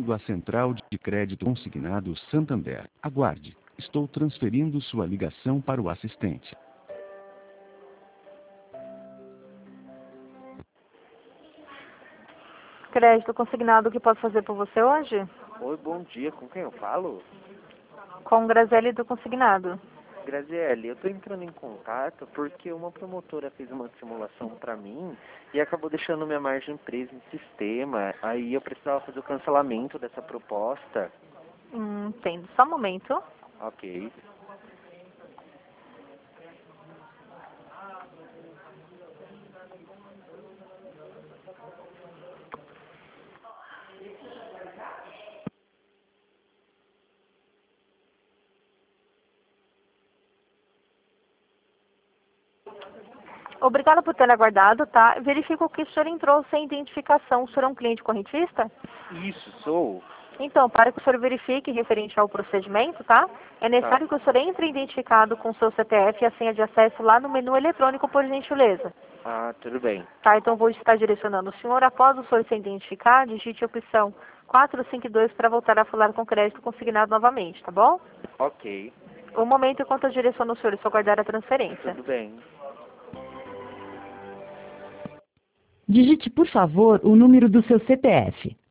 Bem-vindo à Central de Crédito Consignado Santander. Aguarde. Estou transferindo sua ligação para o assistente. Crédito consignado, o que posso fazer por você hoje? Oi, bom dia. Com quem eu falo? Com Graziele do Consignado. Graziele, eu estou entrando em contato porque uma promotora fez uma simulação para mim e acabou deixando minha margem presa em sistema. Aí eu precisava fazer o cancelamento dessa proposta. Entendo. Só um momento. Ok. Obrigada por ter aguardado, tá? Verifico que o senhor entrou sem identificação. O senhor é um cliente correntista? Isso, sou. Então, para que o senhor verifique referente ao procedimento, tá? É necessário que o senhor entre identificado com o seu CPF e a senha de acesso lá no menu eletrônico, por gentileza. Ah, tudo bem. Tá, então vou estar direcionando o senhor. Após o senhor se identificar, digite a opção 452 para voltar a falar com crédito consignado novamente, tá bom? Ok, Um momento enquanto eu direciono o senhor, é só guardar a transferência. tudo bem. Digite, por favor, o número do seu CPF.